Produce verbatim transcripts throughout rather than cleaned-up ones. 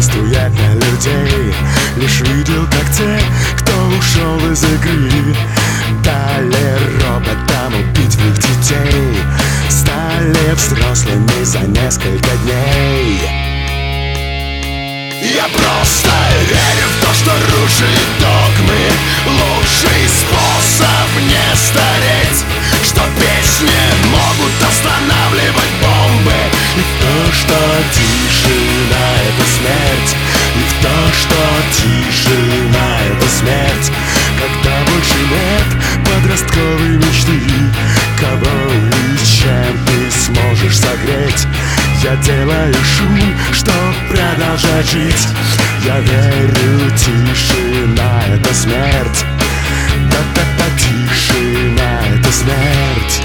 действует на людей. Лишь видел, как те, кто ушел из игры, дали роботам убить в их детей, стали взрослыми за несколько дней. Я просто верю в то, что рушит догмы лучший способ не стареть, что песни могут останавливать бомбы, и в то, что тишина — это смерть, и в то, что тишина — это смерть. Когда больше нет подростковой мечты, кого и чем ты сможешь согреть, я делаю шум, чтоб продолжать жить. Я верю, тишина — это смерть. Да-да-да, тишина — это смерть.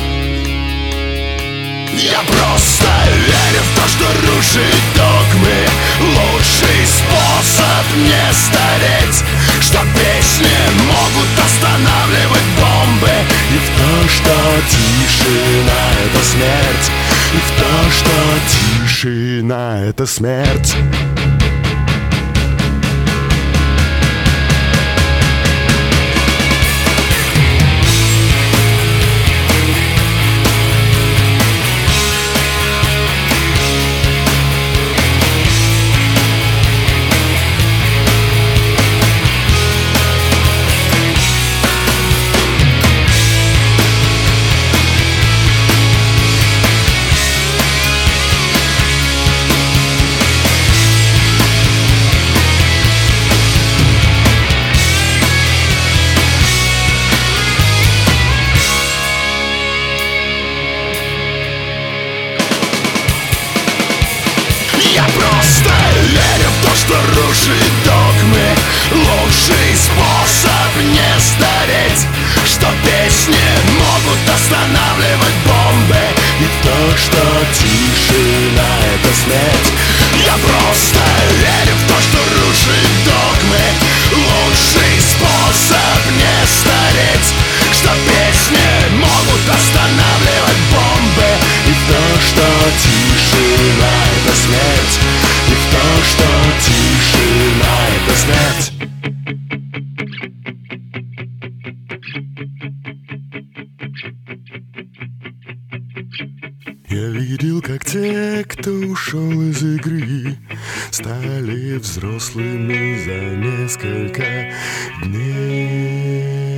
Я просто верю в то, что рушит догмы лучший способ не стареть, что песни могут останавливать бомбы, и в то, что тишина — это смерть, и в то, что тишина — это смерть. Я просто верю в то, что рушит догмы лучший способ не стареть, что песни могут останавливать бомбы, и в то, что тишина — это смерть. Я просто верю в то, что рушит догмы лучший способ не стареть, что песни могут останавливать бомбы, и в то, что тишина — это смерть, и в то, что тишина — это смерть. Я видел, как те, кто ушел из игры, стали взрослыми за несколько дней.